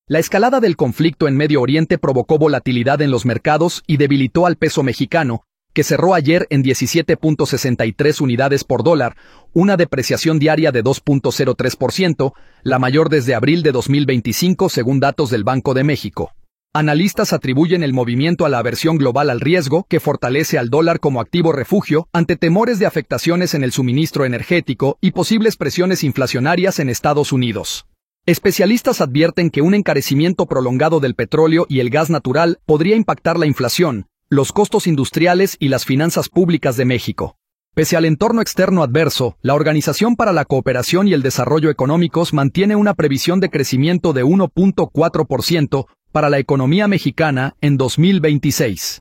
La escalada del conflicto en Medio Oriente provocó volatilidad en los mercados y debilitó al peso mexicano, que cerró ayer en 17.63 unidades por dólar, una depreciación diaria de 2.03%, la mayor desde abril de 2025 según datos del Banco de México. Analistas atribuyen el movimiento a la aversión global al riesgo, que fortalece al dólar como activo refugio ante temores de afectaciones en el suministro energético y posibles presiones inflacionarias en Estados Unidos. Especialistas advierten que un encarecimiento prolongado del petróleo y el gas natural podría impactar la inflación, los costos industriales y las finanzas públicas de México. Pese al entorno externo adverso, la Organización para la Cooperación y el Desarrollo Económicos mantiene una previsión de crecimiento de 1.4% para la economía mexicana en 2026.